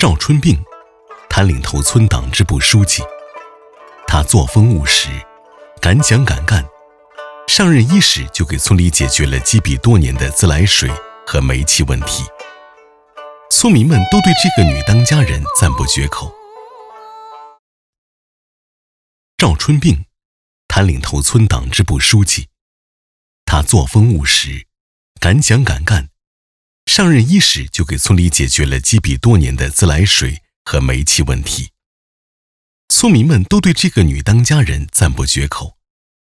赵春病，他领头村党支部书记。他作风务实，敢讲敢干，上任伊始就给村里解决了积弊多年的自来水和煤气问题。村民们都对这个女当家人赞不绝口。赵春病，他领头村党支部书记。他作风务实，敢讲敢干，上任伊始就给村里解决了积弊多年的自来水和煤气问题。村民们都对这个女当家人赞不绝口。